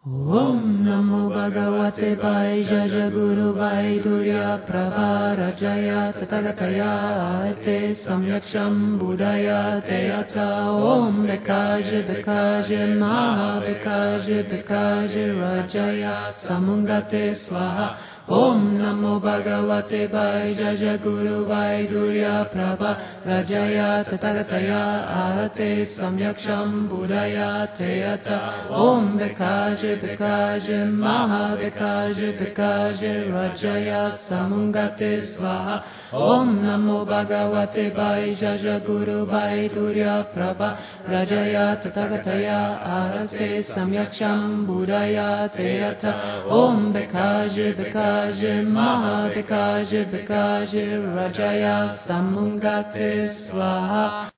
Om Namo Bhagavate Vaidjaja Guru Vaidurya Prabharajaya Tathagataya Te Samyaksham Buddhaya Te Yata Om Bekaje Bekaje Maha Bekaje Bekaje Rajaya Samungate Swaha Om Namo Bhagavate Vaidjaja Guru Vaidurya Prabharajaya Tathagataya Te Samyaksham Buddhaya Te Yata Om Bekaje Bekaje Maha Bekaje Bekaje Rajaya Samungate Swaha Om Namo Bhagavate Vaidjaja Guru Vaidurya Prabharajaya Tathagataya Ahate Samyaksham Buddhaya Te Yata Om Bekaje Bekaje Maha Bekaje Bekaje Rajaya Samungate Swaha